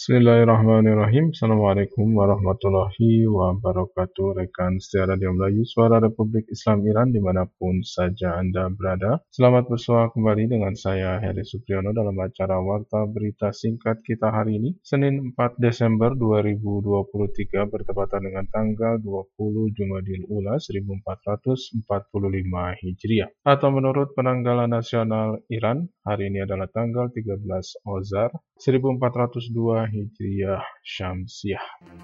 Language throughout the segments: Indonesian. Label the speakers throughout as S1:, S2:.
S1: Bismillahirrahmanirrahim. Assalamualaikum warahmatullahi wabarakatuh. Rekan setia Radio Melayu, Suara Republik Islam Iran dimanapun saja Anda berada. Selamat bersua kembali dengan saya, Heri Supriyono, dalam acara Warta Berita Singkat kita hari ini, Senin 4 Desember 2023, bertepatan dengan tanggal 20 Jumadil Ula 1445 Hijriah. Atau menurut penanggalan nasional Iran, hari ini adalah tanggal 13 Ozar 1402 Hijriah Syamsiah.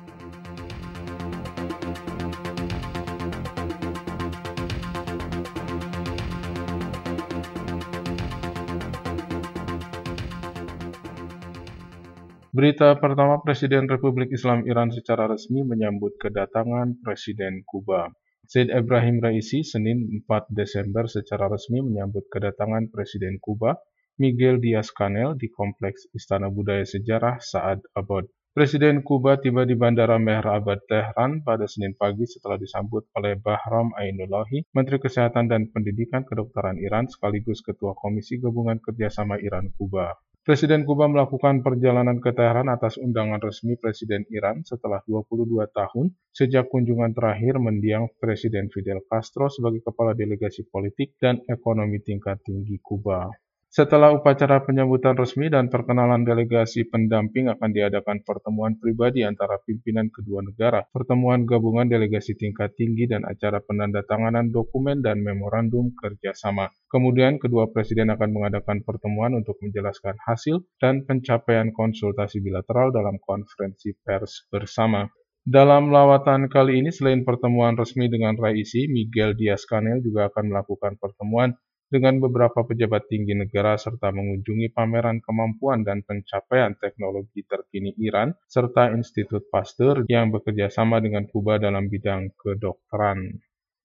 S1: Berita pertama, Presiden Republik Islam Iran secara resmi menyambut kedatangan Presiden Kuba. Said Ebrahim Raisi Senin 4 Desember secara resmi menyambut kedatangan Presiden Kuba, Miguel Diaz-Canel, di Kompleks Istana Budaya Sejarah Saad Abad. Presiden Kuba tiba di Bandara Mehr Abad Tehran pada Senin pagi setelah disambut oleh Bahram Ainullahi, Menteri Kesehatan dan Pendidikan Kedokteran Iran sekaligus Ketua Komisi Gabungan Kerjasama Iran-Kuba. Presiden Kuba melakukan perjalanan ke Teheran atas undangan resmi Presiden Iran setelah 22 tahun sejak kunjungan terakhir mendiang Presiden Fidel Castro sebagai Kepala Delegasi Politik dan Ekonomi Tingkat Tinggi Kuba. Setelah upacara penyambutan resmi dan perkenalan delegasi pendamping, akan diadakan pertemuan pribadi antara pimpinan kedua negara, pertemuan gabungan delegasi tingkat tinggi, dan acara penandatanganan dokumen dan memorandum kerjasama. Kemudian kedua presiden akan mengadakan pertemuan untuk menjelaskan hasil dan pencapaian konsultasi bilateral dalam konferensi pers bersama. Dalam lawatan kali ini, selain pertemuan resmi dengan Raisi, Miguel Diaz-Canel juga akan melakukan pertemuan dengan beberapa pejabat tinggi negara serta mengunjungi pameran kemampuan dan pencapaian teknologi terkini Iran serta Institut Pasteur yang bekerja sama dengan Kuba dalam bidang kedokteran.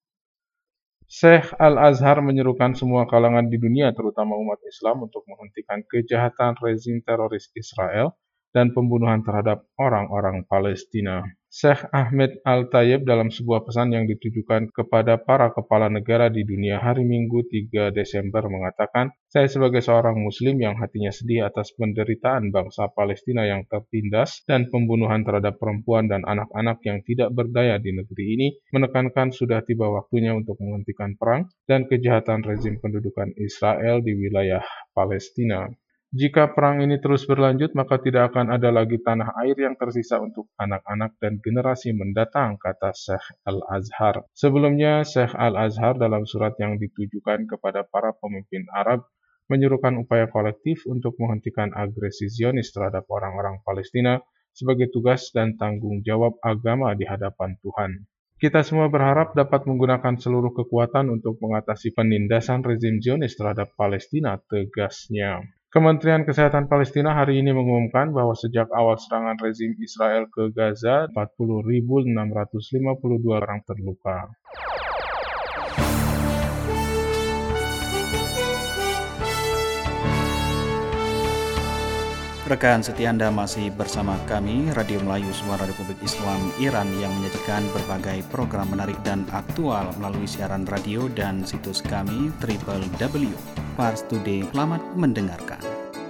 S1: Syekh Al-Azhar menyerukan semua kalangan di dunia, terutama umat Islam, untuk menghentikan kejahatan rezim teroris Israel dan pembunuhan terhadap orang-orang Palestina. Syekh Ahmed Al-Tayyib dalam sebuah pesan yang ditujukan kepada para kepala negara di dunia hari Minggu 3 Desember mengatakan, "Saya sebagai seorang muslim yang hatinya sedih atas penderitaan bangsa Palestina yang tertindas dan pembunuhan terhadap perempuan dan anak-anak yang tidak berdaya di negeri ini, menekankan sudah tiba waktunya untuk menghentikan perang dan kejahatan rezim pendudukan Israel di wilayah Palestina. Jika perang ini terus berlanjut, maka tidak akan ada lagi tanah air yang tersisa untuk anak-anak dan generasi mendatang," kata Syekh Al-Azhar. Sebelumnya, Syekh Al-Azhar dalam surat yang ditujukan kepada para pemimpin Arab menyerukan upaya kolektif untuk menghentikan agresi Zionis terhadap orang-orang Palestina sebagai tugas dan tanggung jawab agama di hadapan Tuhan. "Kita semua berharap dapat menggunakan seluruh kekuatan untuk mengatasi penindasan rezim Zionis terhadap Palestina," tegasnya. Kementerian Kesehatan Palestina hari ini mengumumkan bahwa sejak awal serangan rezim Israel ke Gaza, 40.652 orang terluka.
S2: Rekan setia Anda masih bersama kami, Radio Melayu Suara Republik Islam Iran, yang menyajikan berbagai program menarik dan aktual melalui siaran radio dan situs kami www.parstoday. Selamat mendengarkan.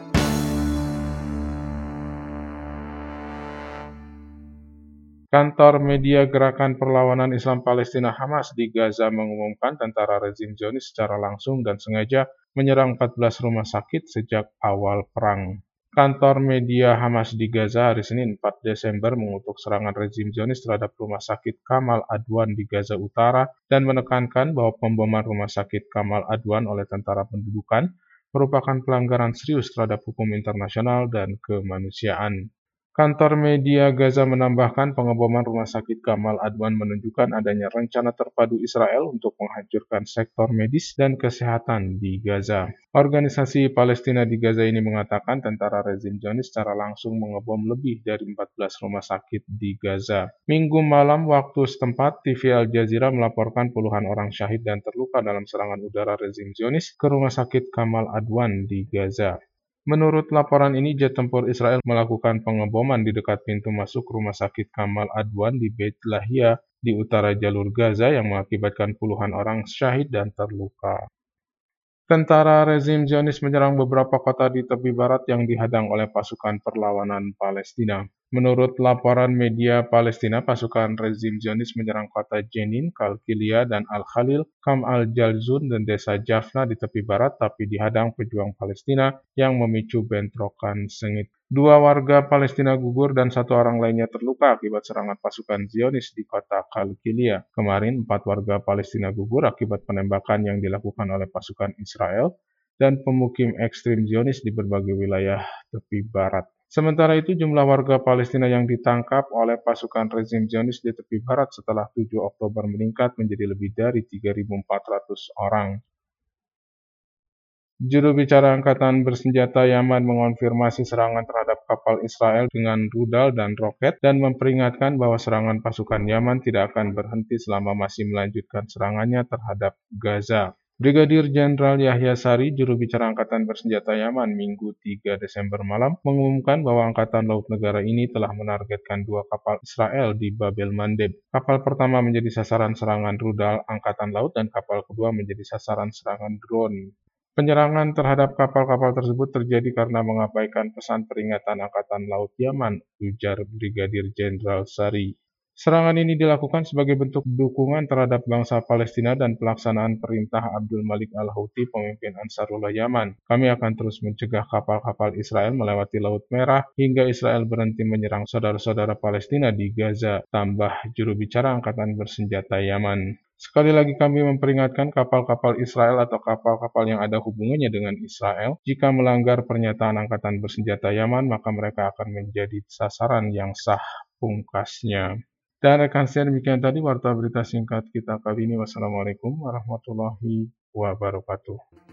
S1: Kantor media Gerakan Perlawanan Islam Palestina Hamas di Gaza mengumumkan tentara rezim Zionis secara langsung dan sengaja menyerang 14 rumah sakit sejak awal perang. Kantor media Hamas di Gaza hari Senin 4 Desember mengutuk serangan rezim Zionis terhadap rumah sakit Kamal Adwan di Gaza Utara dan menekankan bahwa pemboman rumah sakit Kamal Adwan oleh tentara pendudukan merupakan pelanggaran serius terhadap hukum internasional dan kemanusiaan. Kantor media Gaza menambahkan pengeboman rumah sakit Kamal Adwan menunjukkan adanya rencana terpadu Israel untuk menghancurkan sektor medis dan kesehatan di Gaza. Organisasi Palestina di Gaza ini mengatakan tentara rezim Zionis secara langsung mengebom lebih dari 14 rumah sakit di Gaza. Minggu malam waktu setempat, TV Al Jazeera melaporkan puluhan orang syahid dan terluka dalam serangan udara rezim Zionis ke rumah sakit Kamal Adwan di Gaza. Menurut laporan ini, jet tempur Israel melakukan pengeboman di dekat pintu masuk rumah sakit Kamal Adwan di Beit Lahia di utara jalur Gaza yang mengakibatkan puluhan orang syahid dan terluka. Tentara rezim Zionis menyerang beberapa kota di tepi barat yang dihadang oleh pasukan perlawanan Palestina. Menurut laporan media Palestina, pasukan rezim Zionis menyerang kota Jenin, Kalkilia, dan Al-Khalil, Kam al-Jalzun, dan desa Jafna di tepi barat, tapi dihadang pejuang Palestina yang memicu bentrokan sengit. 2 warga Palestina gugur dan 1 orang lainnya terluka akibat serangan pasukan Zionis di kota Kalkilia. Kemarin, 4 warga Palestina gugur akibat penembakan yang dilakukan oleh pasukan Israel dan pemukim ekstrim Zionis di berbagai wilayah tepi barat. Sementara itu, jumlah warga Palestina yang ditangkap oleh pasukan rezim Zionis di tepi barat setelah 7 Oktober meningkat menjadi lebih dari 3.400 orang. Juru bicara Angkatan Bersenjata Yaman mengonfirmasi serangan terhadap kapal Israel dengan rudal dan roket dan memperingatkan bahwa serangan pasukan Yaman tidak akan berhenti selama masih melanjutkan serangannya terhadap Gaza. Brigadir Jenderal Yahya Sari, juru bicara Angkatan Bersenjata Yaman, Minggu 3 Desember malam, mengumumkan bahwa Angkatan Laut negara ini telah menargetkan 2 kapal Israel di Bab el-Mandeb. Kapal pertama menjadi sasaran serangan rudal Angkatan Laut dan kapal kedua menjadi sasaran serangan drone. Penyerangan terhadap kapal-kapal tersebut terjadi karena mengabaikan pesan peringatan Angkatan Laut Yaman, ujar Brigadir Jenderal Sari. Serangan ini dilakukan sebagai bentuk dukungan terhadap bangsa Palestina dan pelaksanaan perintah Abdul Malik al-Houthi, pemimpin Ansarullah Yaman. Kami akan terus mencegah kapal-kapal Israel melewati Laut Merah hingga Israel berhenti menyerang saudara-saudara Palestina di Gaza, tambah juru bicara Angkatan Bersenjata Yaman. Sekali lagi kami memperingatkan kapal-kapal Israel atau kapal-kapal yang ada hubungannya dengan Israel, jika melanggar pernyataan Angkatan Bersenjata Yaman, maka mereka akan menjadi sasaran yang sah, pungkasnya. Dan rekan saya, demikian tadi warta berita singkat kita kali ini. Wassalamualaikum warahmatullahi wabarakatuh.